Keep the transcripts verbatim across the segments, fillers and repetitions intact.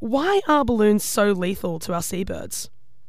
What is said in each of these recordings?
why are balloons so lethal to our seabirds?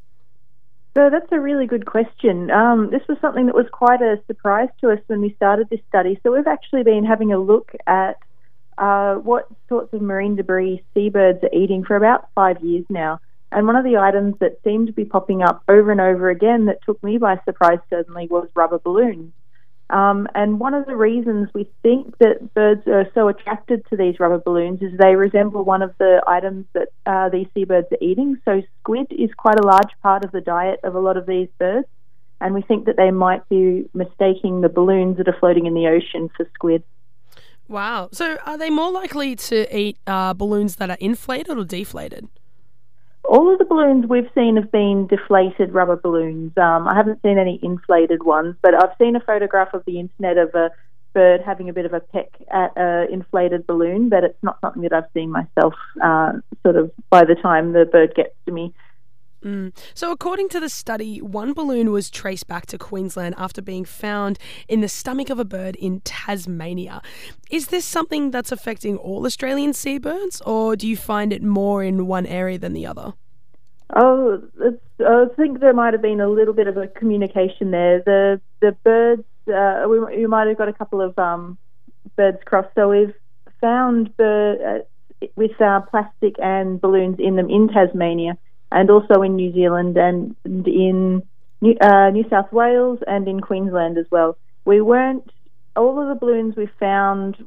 So that's a really good question. Um, this was something that was quite a surprise to us when we started this study. So we've actually been having a look at uh, what sorts of marine debris seabirds are eating for about five years now. And one of the items that seemed to be popping up over and over again that took me by surprise certainly was rubber balloons. Um, and one of the reasons we think that birds are so attracted to these rubber balloons is they resemble one of the items that uh, these seabirds are eating. So squid is quite a large part of the diet of a lot of these birds, and we think that they might be mistaking the balloons that are floating in the ocean for squid. Wow. So are they more likely to eat uh, balloons that are inflated or deflated? All of the balloons we've seen have been deflated rubber balloons. Um, I haven't seen any inflated ones, but I've seen a photograph of the internet of a bird having a bit of a peck at an inflated balloon, but it's not something that I've seen myself uh, sort of by the time the bird gets to me. Mm. So according to the study, one balloon was traced back to Queensland after being found in the stomach of a bird in Tasmania. Is this something that's affecting all Australian seabirds, or do you find it more in one area than the other? Oh, it's, I think there might have been a little bit of a communication there. The the birds, uh, we, we might have got a couple of um, birds crossed. So we've found bird, uh, with uh, plastic and balloons in them in Tasmania, and also in New Zealand and in New, uh, New South Wales and in Queensland as well. We weren't, all of the balloons we found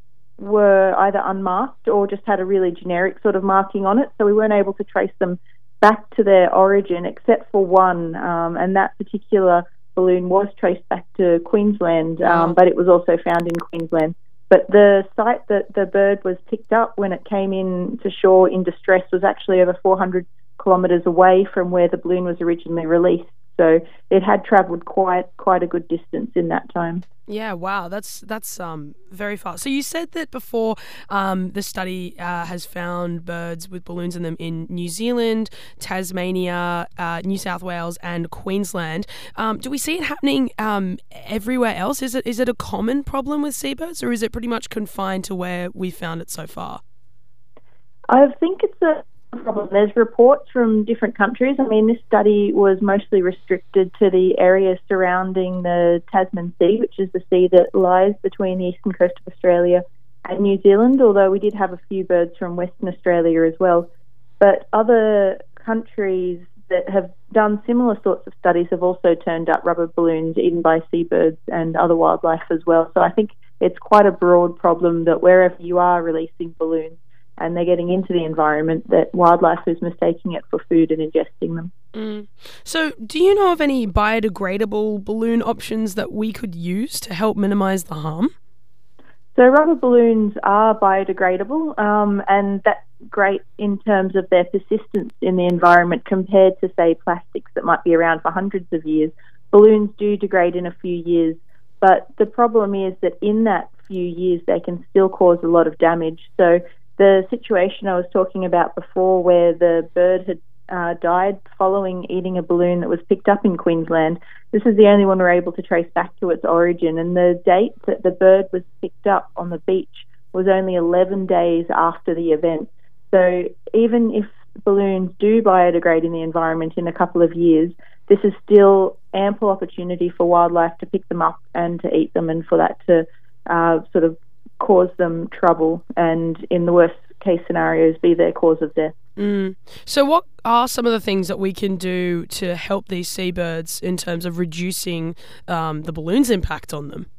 were either unmarked or just had a really generic sort of marking on it, so we weren't able to trace them back to their origin except for one, um, and that particular balloon was traced back to Queensland, um, Wow. but it was also found in Queensland. But the site that the bird was picked up when it came in to shore in distress was actually over four hundred kilometres away from where the balloon was originally released. So it had travelled quite quite a good distance in that time. Yeah, wow, that's that's um very far. So you said that before um, the study uh, has found birds with balloons in them in New Zealand, Tasmania, uh, New South Wales and Queensland. Um, do we see it happening um, everywhere else? Is it is it a common problem with seabirds, or is it pretty much confined to where we found it so far? I think it's a problem. There's reports from different countries. I mean, this study was mostly restricted to the area surrounding the Tasman Sea, which is the sea that lies between the eastern coast of Australia and New Zealand, although we did have a few birds from Western Australia as well. But other countries that have done similar sorts of studies have also turned up rubber balloons eaten by seabirds and other wildlife as well. So I think it's quite a broad problem that wherever you are releasing balloons, and they're getting into the environment, that wildlife is mistaking it for food and ingesting them. Mm. So do you know of any biodegradable balloon options that we could use to help minimise the harm? So rubber balloons are biodegradable, um, and that's great in terms of their persistence in the environment compared to, say, plastics that might be around for hundreds of years. Balloons do degrade in a few years, but the problem is that in that few years they can still cause a lot of damage. So the situation I was talking about before, where the bird had uh, died following eating a balloon that was picked up in Queensland, this is the only one we're able to trace back to its origin. And the date that the bird was picked up on the beach was only eleven days after the event. So even if balloons do biodegrade in the environment in a couple of years, this is still ample opportunity for wildlife to pick them up and to eat them, and for that to uh, sort of cause them trouble, and in the worst case scenarios be their cause of death. Mm. So what are some of the things that we can do to help these seabirds in terms of reducing um, the balloon's impact on them?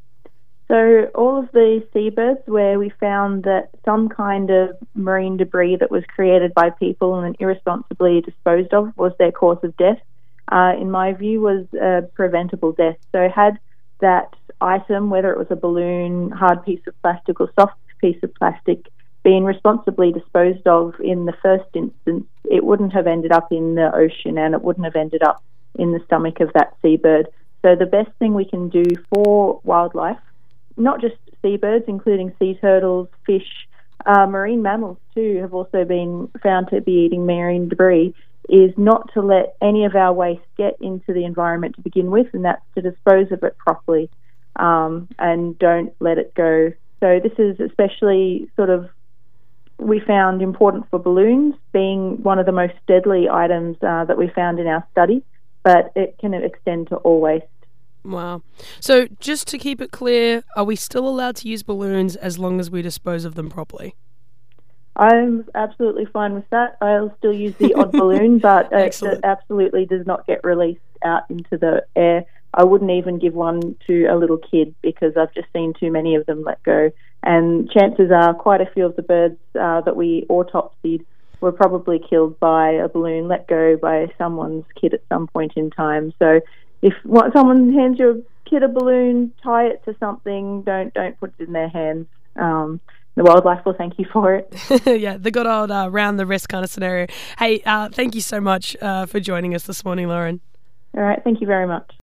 So all of the seabirds where we found that some kind of marine debris that was created by people and irresponsibly disposed of was their cause of death, uh, in my view, was a preventable death. So had that item, whether it was a balloon, hard piece of plastic or soft piece of plastic, being responsibly disposed of in the first instance, it wouldn't have ended up in the ocean and it wouldn't have ended up in the stomach of that seabird. So the best thing we can do for wildlife, not just seabirds, including sea turtles, fish, uh, marine mammals too have also been found to be eating marine debris, is not to let any of our waste get into the environment to begin with, and that's to dispose of it properly, um, and don't let it go. So this is especially sort of we found important for balloons, being one of the most deadly items uh, that we found in our study, but it can extend to all waste. Wow. So just to keep it clear, are we still allowed to use balloons as long as we dispose of them properly? I'm absolutely fine with that. I'll still use the odd balloon, but it, it absolutely does not get released out into the air. I wouldn't even give one to a little kid because I've just seen too many of them let go. And chances are quite a few of the birds uh, that we autopsied were probably killed by a balloon let go by someone's kid at some point in time. So if someone hands your kid a balloon, tie it to something. Don't don't put it in their hands. Um, the wildlife will thank you for it. Yeah, the good old uh, round the wrist kind of scenario. Hey, uh, thank you so much uh, for joining us this morning, Lauren. All right, thank you very much.